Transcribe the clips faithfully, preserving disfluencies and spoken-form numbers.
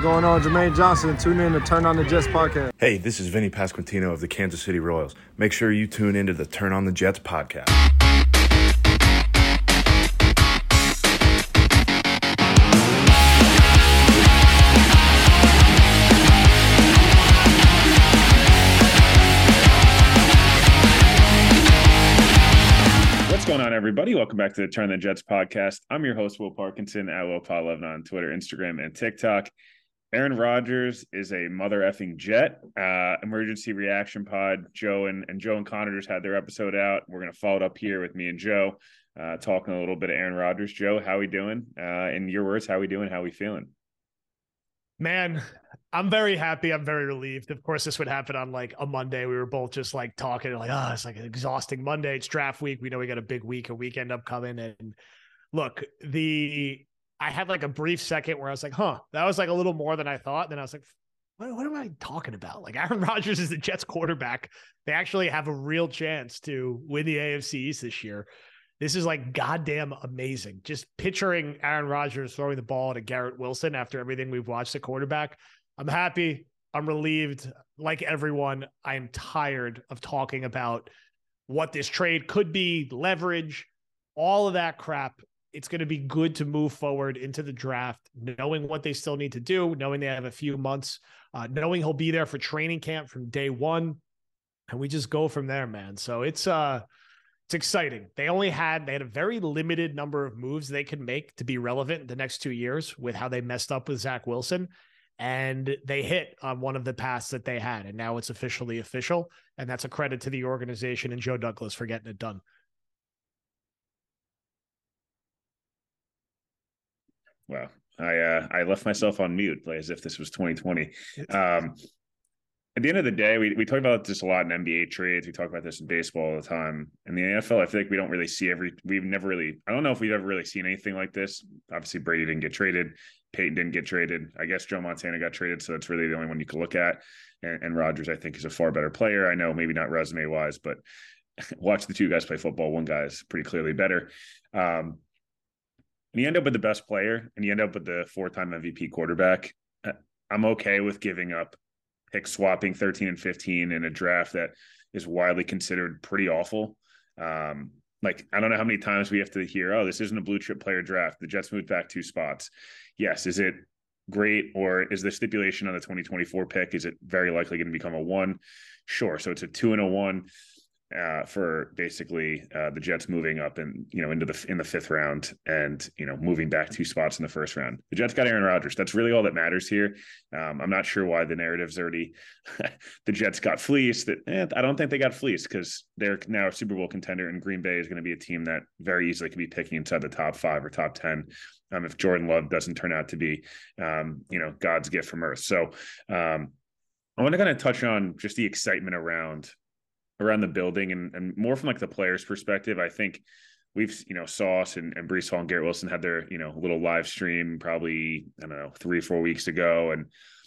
going on? Jermaine Johnson. Tune in to Turn on the Jets podcast. Hey, this is Vinny Pasquantino of the Kansas City Royals. Make sure you tune into the Turn on the Jets podcast. What's going on, everybody? Welcome back to the Turn on the Jets podcast. I'm your host, Will Parkinson, at Will Pod eleven on Twitter, Instagram, and TikTok. Aaron Rodgers is a mother effing Jet. Uh, emergency reaction pod. Joe and, and Joe and Connor just had their episode out. We're going to follow it up here with me and Joe, uh, talking a little bit of Aaron Rodgers. Joe, how we doing? Uh, in your words, how we doing? How we feeling? Man, I'm very happy. I'm very relieved. Of course, this would happen on like a Monday. We were both just like talking like, oh, it's like an exhausting Monday. It's draft week. We know we got a big week, a weekend upcoming. And look, the I had like a brief second where I was like, huh, that was like a little more than I thought. Then I was like, what, what am I talking about? Like Aaron Rodgers is the Jets quarterback. They actually have a real chance to win the A F C East this year. This is like goddamn amazing. Just picturing Aaron Rodgers throwing the ball to Garrett Wilson after everything we've watched at quarterback. I'm happy. I'm relieved. Like everyone, I am tired of talking about what this trade could be, leverage, all of that crap. It's going to be good to move forward into the draft, knowing what they still need to do, knowing they have a few months, uh, knowing he'll be there for training camp from day one. And we just go from there, man. So it's, uh, it's exciting. They only had, they had a very limited number of moves they could make to be relevant the next two years with how they messed up with Zach Wilson. And they hit on one of the paths that they had. And now it's officially official. And that's a credit to the organization and Joe Douglas for getting it done. Wow. I uh, I left myself on mute as if this was twenty twenty. Um, at the end of the day, we, we talk about this a lot in N B A trades. We talk about this in baseball all the time. In the N F L, I feel like we don't really see every – we've never really – I don't know if we've ever really seen anything like this. Obviously, Brady didn't get traded. Peyton didn't get traded. I guess Joe Montana got traded, so that's really the only one you can look at. And, and Rodgers, I think, is a far better player. I know maybe not resume-wise, but watch the two guys play football. One guy is pretty clearly better. Um, and you end up with the best player, and you end up with the four-time M V P quarterback. I'm okay with giving up pick swapping thirteen and fifteen in a draft that is widely considered pretty awful. Um, like, I don't know how many times we have to hear, oh, this isn't a blue chip player draft. The Jets moved back two spots. Yes. Is it great? Or is the stipulation on the twenty twenty-four pick, is it very likely going to become a one? Sure. So it's a two and a one. Uh, for basically uh, the Jets moving up and, you know, into the in the fifth round and, you know, moving back two spots in the first round. The Jets got Aaron Rodgers. That's really all that matters here. Um, I'm not sure why the narrative's already the Jets got fleeced. That eh, I don't think they got fleeced because they're now a Super Bowl contender, and Green Bay is going to be a team that very easily could be picking inside the top five or top ten um, if Jordan Love doesn't turn out to be, um, you know, God's gift from Earth. So um, I want to kind of touch on just the excitement around around the building and, and more from like the players' perspective. I think we've, you know, Sauce and, and Breece Hall and Garrett Wilson had their, you know, little live stream probably, I don't know, three, four weeks ago. And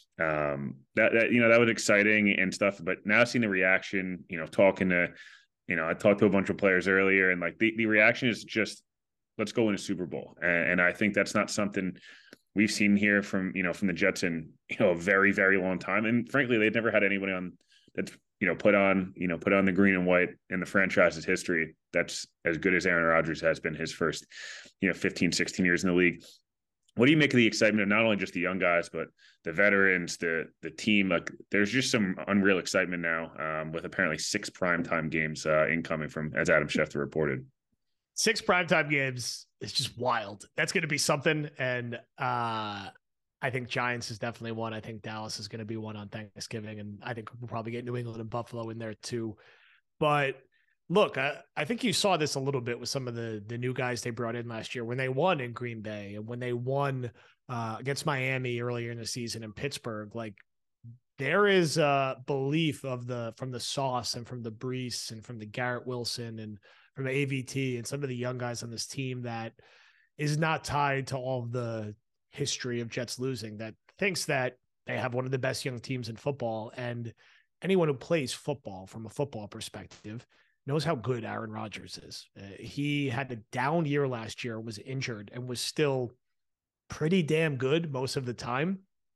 um, that, that, you know, that was exciting and stuff, but now seeing the reaction, you know, talking to, you know, I talked to a bunch of players earlier and like the, the reaction is just, let's go win a Super Bowl. And, and I think that's not something we've seen here from, you know, from the Jets in, you know, a very, very long time. And frankly, they've never had anybody on that's, you know, put on, you know, put on the green and white in the franchise's history. That's as good as Aaron Rodgers has been his first, you know, fifteen, sixteen years in the league. What do you make of the excitement of not only just the young guys, but the veterans, the the team? Like, there's just some unreal excitement now um, with apparently six primetime games uh, incoming from, as Adam Schefter reported. Six primetime games is just wild. That's going to be something. And uh, I think Giants is definitely one. I think Dallas is going to be one on Thanksgiving. And I think we'll probably get New England and Buffalo in there too. But look, I, I think you saw this a little bit with some of the, the new guys they brought in last year when they won in Green Bay and when they won uh, against Miami earlier in the season in Pittsburgh. Like, there is a belief of the, from the Sauce and from the Breece and from the Garrett Wilson and from the A V T and some of the young guys on this team that is not tied to all of the history of Jets losing, that thinks that they have one of the best young teams in football. And anyone who plays football from a football perspective knows how good Aaron Rodgers is. Uh, he had a down year last year, was injured, and was still pretty damn good most of the time.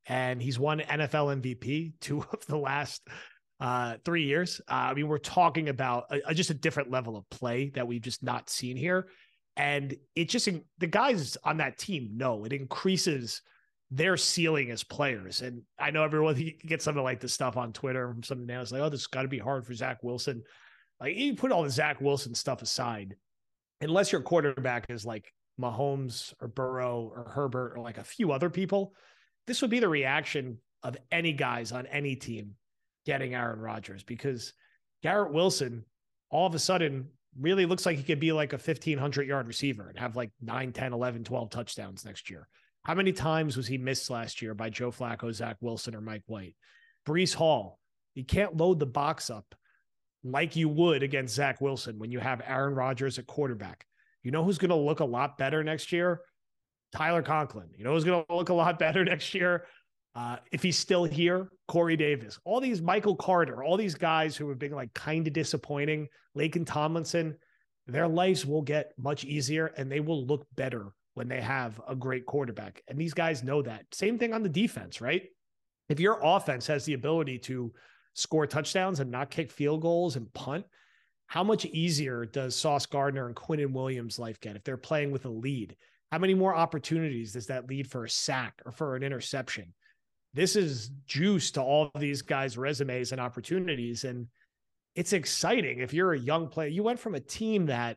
and he's won N F L M V P two of the last uh, three years. Uh, I mean, we're talking about a, a, just a different level of play that we've just not seen here. And it just, the guys on that team know it increases their ceiling as players. And I know everyone gets something like this stuff on Twitter from some analysts like, oh, this has got to be hard for Zach Wilson. Like, you put all the Zach Wilson stuff aside, unless your quarterback is like Mahomes or Burrow or Herbert or like a few other people, this would be the reaction of any guys on any team getting Aaron Rodgers, because Garrett Wilson all of a sudden really looks like he could be like a fifteen hundred yard receiver and have like nine, ten, eleven, twelve touchdowns next year. How many times was he missed last year by Joe Flacco, Zach Wilson, or Mike White? Breece Hall, you can't load the box up like you would against Zach Wilson when you have Aaron Rodgers at quarterback. You know who's going to look a lot better next year? Tyler Conklin. You know who's going to look a lot better next year? Uh, if he's still here, Corey Davis. All these Michael Carter, all these guys who have been like kind of disappointing, Laken Tomlinson, their lives will get much easier and they will look better when they have a great quarterback. And these guys know that. Same thing on the defense, right? If your offense has the ability to score touchdowns and not kick field goals and punt, how much easier does Sauce Gardner and Quinnen Williams' life get if they're playing with a lead? How many more opportunities does that lead for a sack or for an interception? This is juice to all of these guys' resumes and opportunities. And it's exciting. If you're a young player, you went from a team that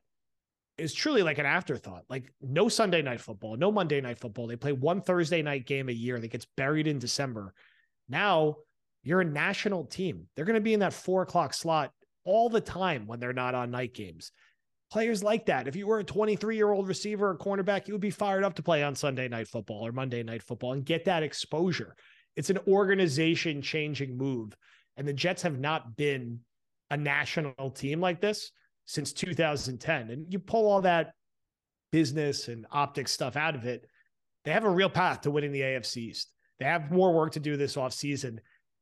is truly like an afterthought, like no Sunday night football, no Monday night football. They play one Thursday night game a year that gets buried in December. Now you're a national team. They're going to be in that four o'clock slot all the time when they're not on night games. Players like that. If you were a twenty-three year old receiver or cornerback, you would be fired up to play on Sunday night football or Monday night football and get that exposure. It's an organization changing move. And the Jets have not been a national team like this since two thousand ten. And you pull all that business and optics stuff out of it, they have a real path to winning the A F C East. They have more work to do this offseason.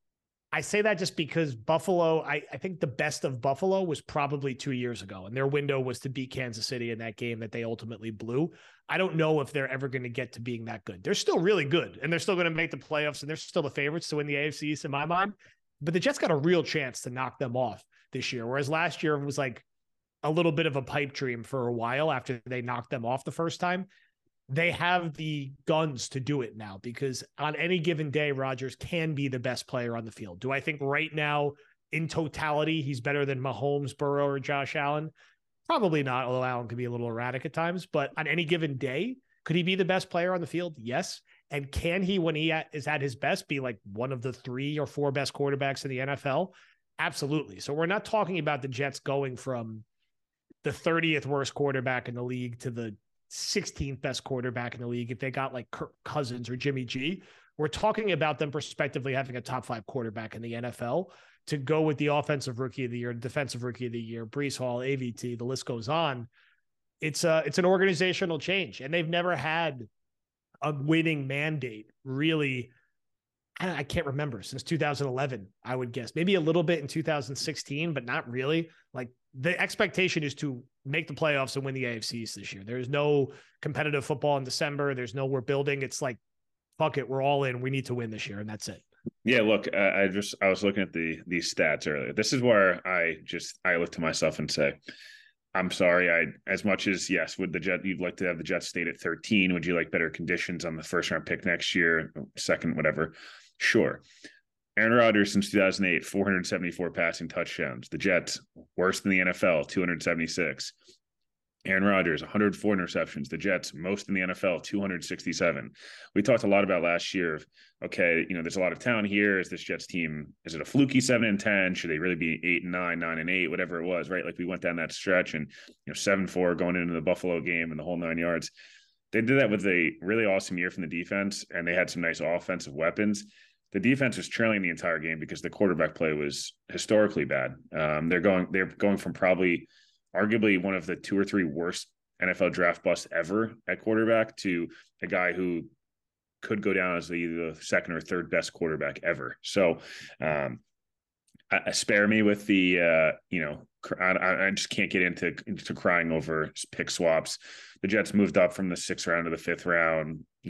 I say that just because Buffalo, I, I think the best of Buffalo was probably two years ago, and their window was to beat Kansas City in that game that they ultimately blew. I don't know if they're ever going to get to being that good. They're still really good, and they're still going to make the playoffs, and they're still the favorites to win the A F C East in my mind. But the Jets got a real chance to knock them off this year, whereas last year it was like a little bit of a pipe dream for a while after they knocked them off the first time. They have the guns to do it now, because on any given day, Rodgers can be the best player on the field. Do I think right now, in totality, he's better than Mahomes, Burrow, or Josh Allen? Probably not, although Allen can be a little erratic at times. But on any given day, could he be the best player on the field? Yes. And can he, when he is at his best, be like one of the three or four best quarterbacks in the N F L? Absolutely. So we're not talking about the Jets going from the thirtieth worst quarterback in the league to the sixteenth best quarterback in the league if they got like Kirk Cousins or Jimmy G. We're talking about them prospectively having a top five quarterback in the N F L to go with the offensive rookie of the year, defensive rookie of the year, Breece Hall, A V T, the list goes on. It's a, it's an organizational change, and they've never had a winning mandate really. I can't remember since two thousand eleven, I would guess maybe a little bit in two thousand sixteen, but not really. Like, the expectation is to make the playoffs and win the A F C East this year. There's no competitive football in December. There's no, we're building. It's like, fuck it, we're all in. We need to win this year, and that's it. Yeah, look, uh, I just I was looking at the these stats earlier. This is where I just I look to myself and say, I'm sorry. I as much as yes, would the Jet you'd like to have the Jets stayed at thirteen? Would you like better conditions on the first round pick next year, second, whatever? Sure. Aaron Rodgers since two thousand eight, four hundred seventy-four passing touchdowns. The Jets, worst in the N F L, two hundred seventy-six. Aaron Rodgers, one hundred four interceptions. The Jets, most in the N F L, two hundred sixty-seven. We talked a lot about last year of, okay, you know, there's a lot of talent here. Is this Jets team, is it a fluky seven and ten? Should they really be eight and nine, nine and eight, whatever it was, right? Like, we went down that stretch and, you know, seven four going into the Buffalo game and the whole nine yards. They did that with a really awesome year from the defense, and they had some nice offensive weapons. The defense was trailing the entire game because the quarterback play was historically bad. Um, they're going, they're going from probably arguably one of the two or three worst N F L draft busts ever at quarterback to a guy who could go down as the, the second or third best quarterback ever. So um, I, I spare me with the, uh, you know, I, I just can't get into, into crying over pick swaps. The Jets moved up from the sixth round to the fifth round, you know,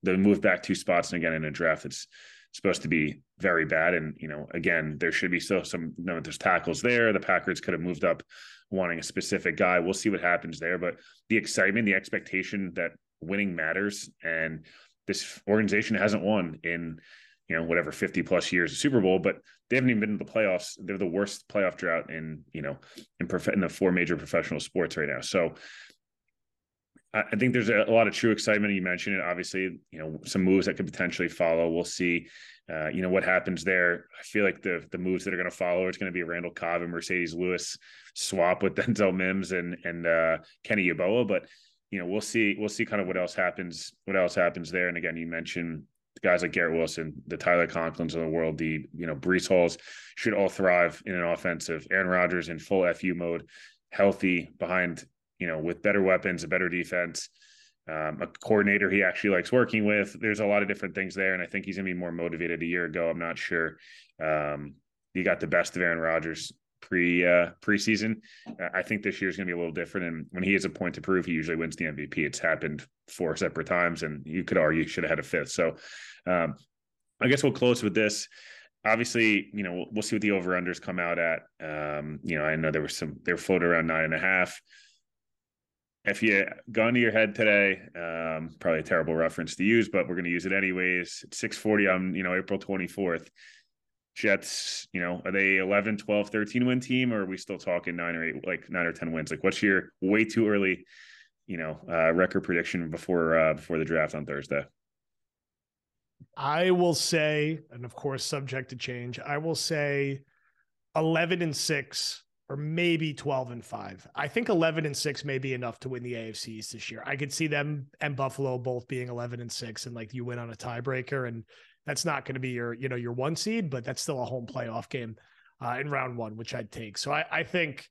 they moved back two spots and again in a draft that's supposed to be very bad. And, you know, again, there should be still some, you know, there's tackles there. The Packers could have moved up wanting a specific guy. We'll see what happens there. But the excitement, the expectation that winning matters. And this organization hasn't won in, you know, whatever, fifty plus years of Super Bowl, but they haven't even been in the playoffs. They're the worst playoff drought in, you know, in, prof- in the four major professional sports right now. So I think there's a, a lot of true excitement. You mentioned it, obviously, you know, some moves that could potentially follow. We'll see, uh, you know, what happens there. I feel like the the moves that are going to follow, it's going to be a Randall Cobb and Mercedes Lewis swap with Denzel Mims and, and uh, Kenny Yeboah. But, you know, we'll see, we'll see kind of what else happens, what else happens there. And again, you mentioned the guys like Garrett Wilson, the Tyler Conklins of the world, the, you know, Breece Halls should all thrive in an offensive. Aaron Rodgers in full F U mode, healthy behind, you know, with better weapons, a better defense, um, a coordinator he actually likes working with. There's a lot of different things there. And I think he's going to be more motivated. A year ago, I'm not sure. Um, he got the best of Aaron Rodgers pre uh, preseason. I think this year is going to be a little different. And when he has a point to prove, he usually wins the M V P. It's happened four separate times, and you could argue he should have had a fifth. So um, I guess we'll close with this. Obviously, you know, we'll see what the over-unders come out at. Um, you know, I know there was some, they were floated around nine and a half. If you gone to your head today, um, probably a terrible reference to use, but we're going to use it anyways. It's six forty on, you know, April twenty-fourth. Jets, you know, are they eleven, twelve, thirteen win team, or are we still talking nine or eight, like nine or ten wins? Like, what's your way too early, you know, uh, record prediction before, uh, before the draft on Thursday? I will say, and of course, subject to change, I will say eleven and six. Or maybe twelve and five. I think eleven and six may be enough to win the A F C East this year. I could see them and Buffalo both being eleven and six, and like you win on a tiebreaker, and that's not going to be your, you know, your one seed, but that's still a home playoff game uh, in round one, which I'd take. So I, I think,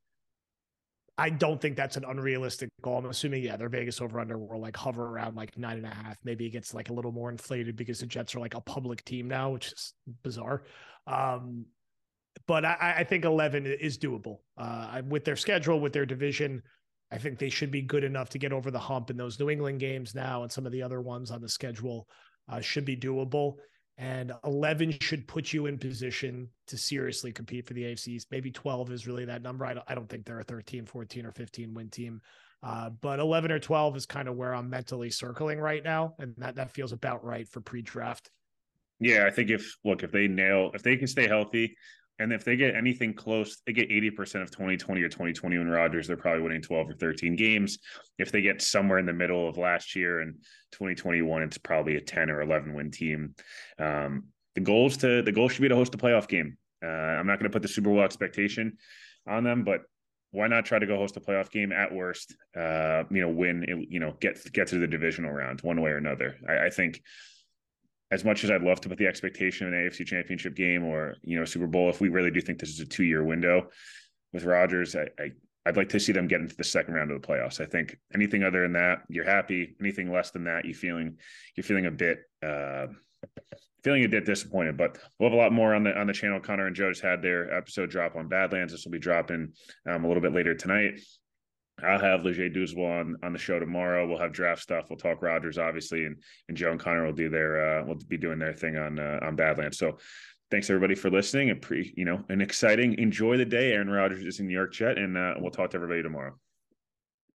I don't think that's an unrealistic goal. I'm assuming, yeah, their Vegas over under will like hover around like nine and a half. Maybe it gets like a little more inflated because the Jets are like a public team now, which is bizarre. Um, But I, I think eleven is doable uh, with their schedule, with their division. I think they should be good enough to get over the hump in those New England games now, and some of the other ones on the schedule uh, should be doable. And eleven should put you in position to seriously compete for the A F C East. Maybe twelve is really that number. I don't, I don't think they're a thirteen, fourteen, or fifteen win team. Uh, but eleven or twelve is kind of where I'm mentally circling right now. And that, that feels about right for pre-draft. Yeah, I think if, look, if they nail, if they can stay healthy, and if they get anything close, they get eighty percent of twenty twenty or twenty twenty-one Rodgers, they're probably winning twelve or thirteen games. If they get somewhere in the middle of last year and twenty twenty-one, it's probably a ten or eleven win team. Um, the goals to the goal should be to host a playoff game. Uh, I'm not going to put the Super Bowl expectation on them, but why not try to go host a playoff game at worst? Uh, you know, win, you know, get get to the divisional round one way or another. I, I think. As much as I'd love to put the expectation of an A F C championship game or, you know, Super Bowl, if we really do think this is a two-year window with Rodgers, I, I, I'd like to see them get into the second round of the playoffs. I think anything other than that, you're happy. Anything less than that, you feeling, you're feeling a bit, uh, feeling a bit disappointed. But we'll have a lot more on the on the channel. Connor and Joe just had their episode drop on Badlands. This will be dropping um, a little bit later tonight. I'll have Leger Douzable on, on the show tomorrow. We'll have draft stuff. We'll talk Rodgers, obviously, and, and Joe and Connor will do their uh, will be doing their thing on uh, on Badlands. So thanks everybody for listening. And pre, you know, an exciting enjoy the day. Aaron Rodgers is in New York Jet, and uh, we'll talk to everybody tomorrow.